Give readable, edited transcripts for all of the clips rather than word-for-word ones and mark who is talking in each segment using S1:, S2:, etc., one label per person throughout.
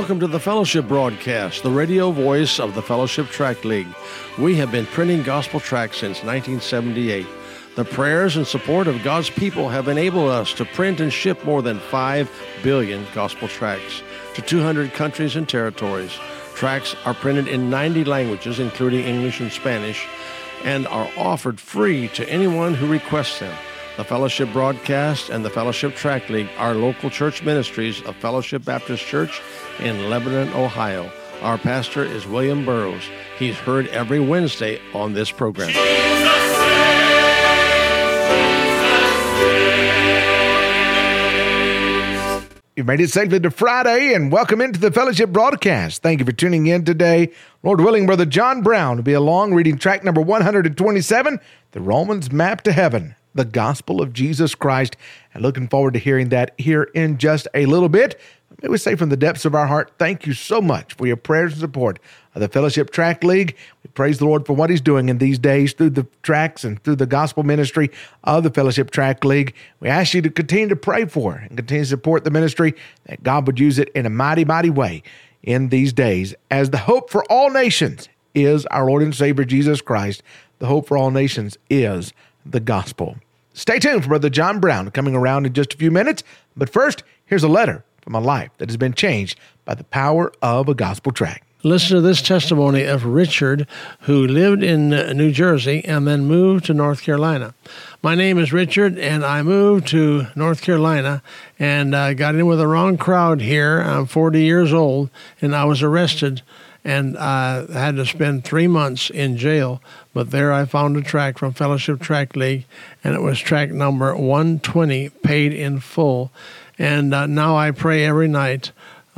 S1: welcome to the Fellowship Broadcast, the radio voice of the Fellowship Tract League. We have been printing gospel tracts since 1978. The prayers and support of God's people have enabled us to print and ship more than 5 billion gospel tracts to 200 countries and territories. Tracts are printed in 90 languages, including English and Spanish, and are offered free to anyone who requests them. The Fellowship Broadcast and the Fellowship Tract League are local church ministries of Fellowship Baptist Church in Lebanon, Ohio. Our pastor is William Burroughs. He's heard every Wednesday on this program.
S2: You've made it safely to Friday, and welcome into the Fellowship Broadcast. Thank you for tuning in today. Lord willing, Brother John Brown will be along reading track number 127, The Romans Map to Heaven, the Gospel of Jesus Christ, and looking forward to hearing that here in just a little bit. May we say from the depths of our heart, thank you so much for your prayers and support of the Fellowship Tract League. We praise the Lord for what He's doing in these days through the tracts and through the gospel ministry of the Fellowship Tract League. We ask you to continue to pray for and continue to support the ministry, that God would use it in a mighty, mighty way in these days, as the hope for all nations is our Lord and Savior Jesus Christ. The hope for all nations is the gospel. Stay tuned for Brother John Brown coming around in just a few minutes. But first, here's a letter from a life that has been changed by the power of a gospel tract.
S1: Listen to this testimony of Richard, who lived in New Jersey and then moved to North Carolina. My name is Richard, and I moved to North Carolina and got in with the wrong crowd here. I'm 40 years old, and I was arrested, and I had to spend 3 months in jail. But there I found a tract from Fellowship Tract League, and it was tract number 120, paid in full. And now I pray every night.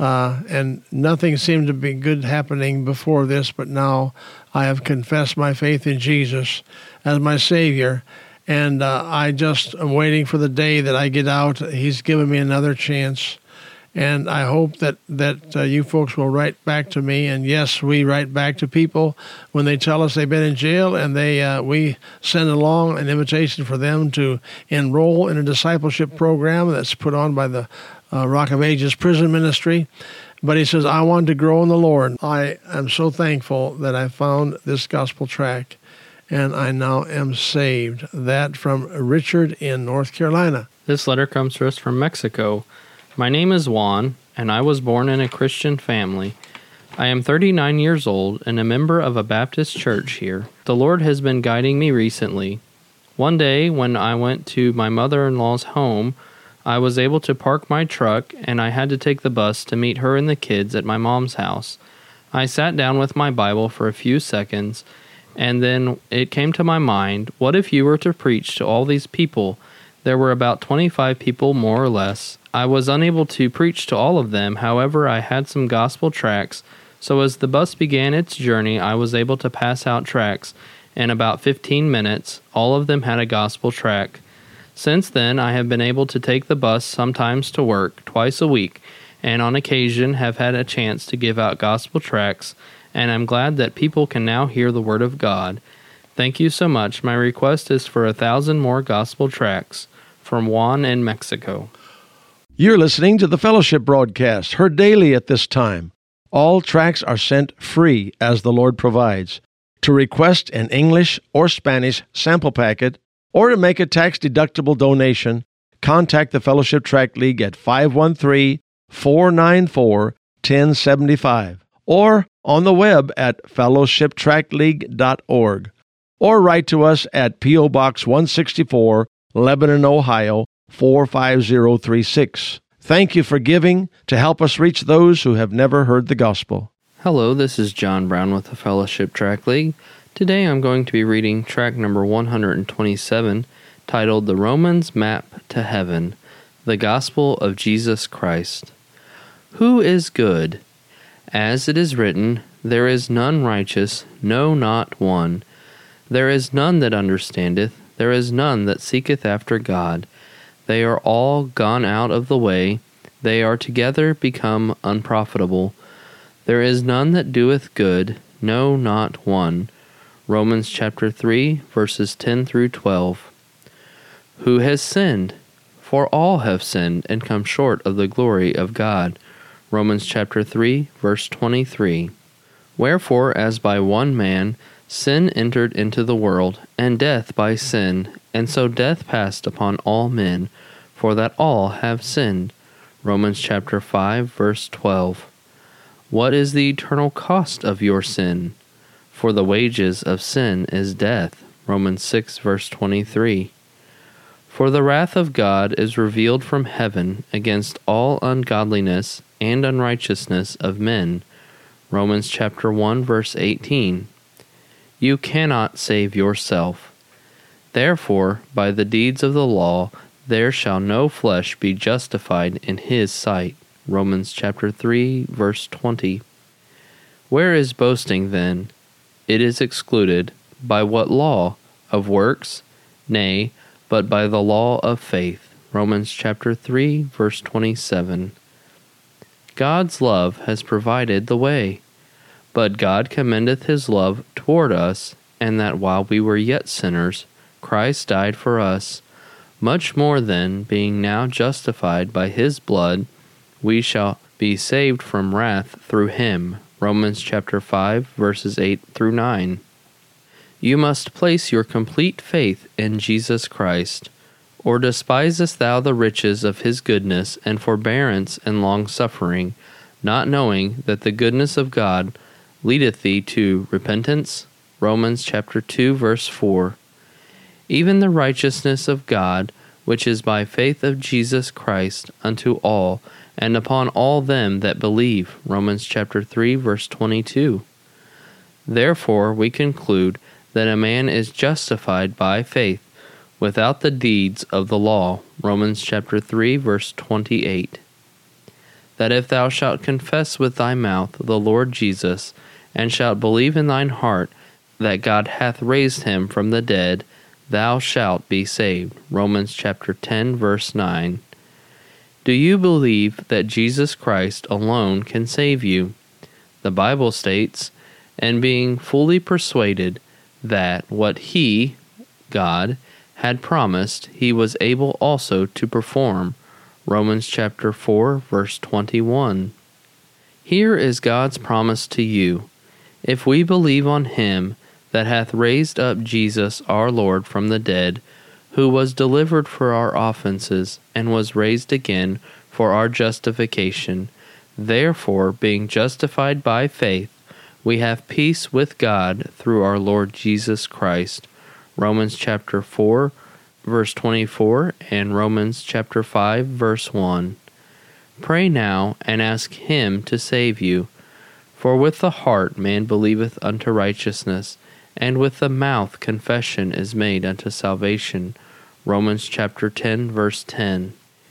S1: And nothing seemed to be good happening before this, but now I have confessed my faith in Jesus as my Savior, and I just am waiting for the day that I get out. He's given me another chance, and I hope that you folks will write back to me. And yes, we write back to people when they tell us they've been in jail, and we send along an invitation for them to enroll in a discipleship program that's put on by the Rock of Ages prison ministry. But he says, I want to grow in the Lord. I am so thankful that I found this gospel tract, and I now am saved. That from Richard in North Carolina.
S3: This letter comes to us from Mexico. My name is Juan, and I was born in a Christian family. I am 39 years old and a member of a Baptist church here. The Lord has been guiding me recently. One day, when I went to my mother-in-law's home, I was able to park my truck, and I had to take the bus to meet her and the kids at my mom's house. I sat down with my Bible for a few seconds, and then it came to my mind, what if you were to preach to all these people? There were about 25 people, more or less. I was unable to preach to all of them, however, I had some gospel tracts, so as the bus began its journey, I was able to pass out tracts. In about 15 minutes, all of them had a gospel tract. Since then, I have been able to take the bus sometimes to work, twice a week, and on occasion have had a chance to give out gospel tracts, and I'm glad that people can now hear the Word of God. Thank you so much. My request is for 1,000 more gospel tracts. From Juan in Mexico.
S1: You're listening to the Fellowship Broadcast, heard daily at this time. All tracts are sent free as the Lord provides. To request an English or Spanish sample packet, or to make a tax-deductible donation, contact the Fellowship Tract League at 513-494-1075, or on the web at fellowshiptractleague.org, or write to us at P.O. Box 164, Lebanon, Ohio, 45036. Thank you for giving to help us reach those who have never heard the gospel.
S3: Hello, this is John Brown with the Fellowship Tract League. Today I'm going to be reading tract number 127, titled The Romans Map to Heaven, the Gospel of Jesus Christ. Who is good? As it is written, there is none righteous, no, not one. There is none that understandeth, there is none that seeketh after God. They are all gone out of the way, they are together become unprofitable. There is none that doeth good, no, not one. Romans chapter 3, verses 10 through 12. Who has sinned? For all have sinned and come short of the glory of God. Romans chapter 3, verse 23. Wherefore, as by one man sin entered into the world, and death by sin, and so death passed upon all men, for that all have sinned. Romans chapter 5, verse 12. What is the eternal cost of your sin? For the wages of sin is death. Romans 6, verse 23. For the wrath of God is revealed from heaven against all ungodliness and unrighteousness of men. Romans chapter 1, verse 18. You cannot save yourself. Therefore, by the deeds of the law, there shall no flesh be justified in his sight. Romans chapter 3, verse 20. Where is boasting then? It is excluded. By what law? Of works? Nay, but by the law of faith. Romans chapter 3, verse 27. God's love has provided the way. But God commendeth his love toward us, and that while we were yet sinners, Christ died for us. Much more then, being now justified by his blood, we shall be saved from wrath through him. Romans chapter 5, verses 8 through 9. You must place your complete faith in Jesus Christ. Or despisest thou the riches of his goodness and forbearance and long-suffering, not knowing that the goodness of God leadeth thee to repentance? Romans chapter 2, verse 4. Even the righteousness of God, which is by faith of Jesus Christ, unto all, and upon all them that believe. Romans chapter 3, verse 22. Therefore we conclude that a man is justified by faith, without the deeds of the law. Romans chapter 3, verse 28. That if thou shalt confess with thy mouth the Lord Jesus, and shalt believe in thine heart that God hath raised him from the dead, thou shalt be saved. Romans chapter 10, verse 9. Do you believe that Jesus Christ alone can save you? The Bible states, and being fully persuaded that what he, God, had promised, he was able also to perform. Romans chapter 4, verse 21. Here is God's promise to you. If we believe on him that hath raised up Jesus our Lord from the dead, who was delivered for our offenses, and was raised again for our justification, therefore, being justified by faith, we have peace with God through our Lord Jesus Christ. Romans chapter 4, verse 24, and Romans chapter 5, verse 1. Pray now, and ask him to save you. For with the heart man believeth unto righteousness, and with the mouth confession is made unto salvation. Romans chapter 10, verse 10.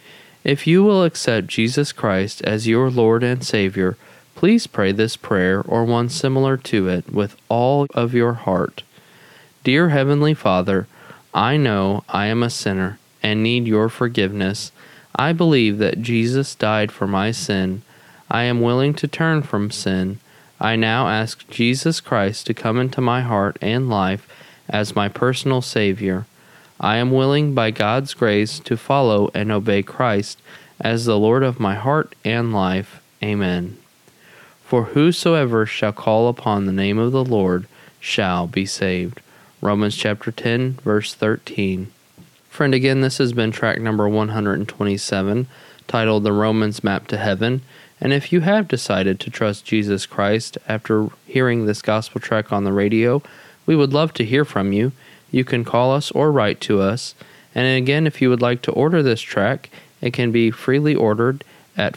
S3: If you will accept Jesus Christ as your Lord and Savior, please pray this prayer or one similar to it with all of your heart. Dear Heavenly Father, I know I am a sinner and need your forgiveness. I believe that Jesus died for my sin. I am willing to turn from sin. I now ask Jesus Christ to come into my heart and life as my personal Savior. I am willing by God's grace to follow and obey Christ as the Lord of my heart and life. Amen. For whosoever shall call upon the name of the Lord shall be saved. Romans chapter 10, verse 13. Friend, again, this has been track number 127, titled The Romans Map to Heaven. And if you have decided to trust Jesus Christ after hearing this gospel track on the radio, we would love to hear from you. You can call us or write to us. And again, if you would like to order this track, it can be freely ordered at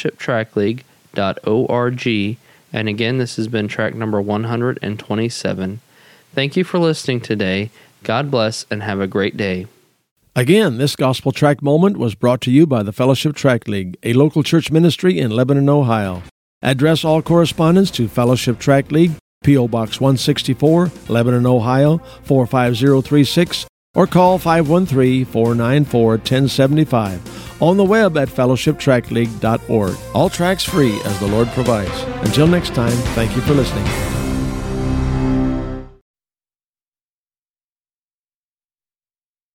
S3: fellowshiptrackleague.org. And again, this has been track number 127. Thank you for listening today. God bless and have a great day.
S1: Again, this Gospel Tract Moment was brought to you by the Fellowship Tract League, a local church ministry in Lebanon, Ohio. Address all correspondence to Fellowship Tract League, P.O. Box 164, Lebanon, Ohio, 45036, or call 513-494-1075. On the web at fellowshiptrackleague.org. All tracks free as the Lord provides. Until next time, thank you for listening.